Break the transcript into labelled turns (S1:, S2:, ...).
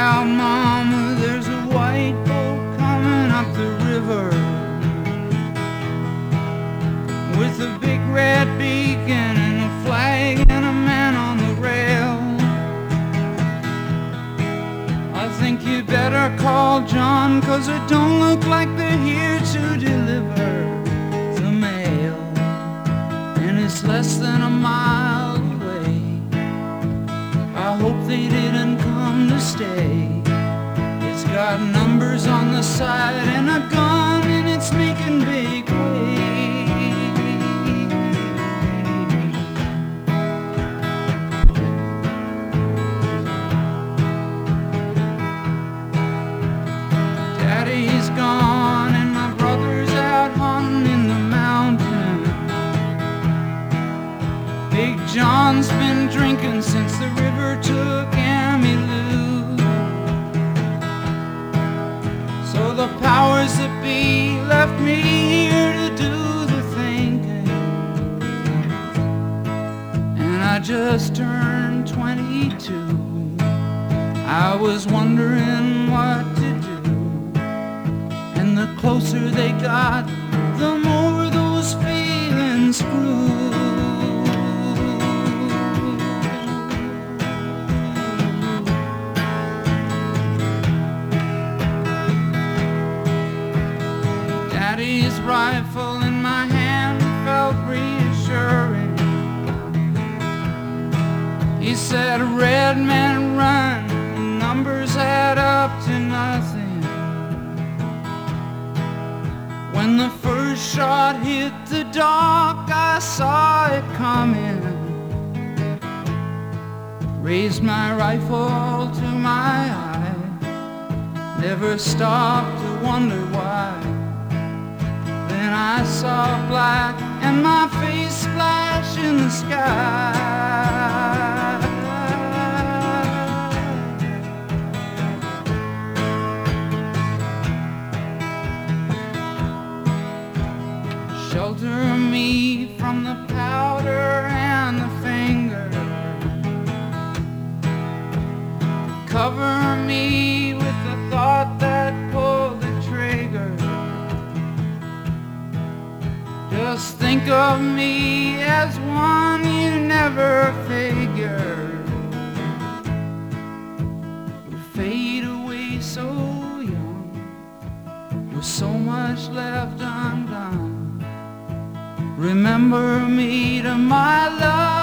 S1: out, Mama, there's a white boat coming up the river with a big red beacon and a flag and a man on the rail. I think you better call John, 'cause it don't look like they're here to deliver the mail, and it's less than a mile away. I hope they didn't come to stay. It's got numbers on the side and a gun, and it's making big waves. Daddy's gone and my brother's out hunting in the mountain. Big John's been drinking since the river took Emmylou. So the powers that be left me here to do the thinking, and I just turned 22. I was wondering what to do, and the closer they got, the more those feelings grew. Daddy's rifle in my hand felt reassuring. He said, "Red men run, numbers add up to nothing." When the first shot hit the dock, I saw it coming. Raised my rifle to my eye, never stopped to wonder why. Then I saw black and my face splash in the sky. Shelter me from the powder and the finger. Cover me with the thought that pulled the trigger. Just think of me as one you never figured would fade away so young, with so much left undone. Remember me to my love.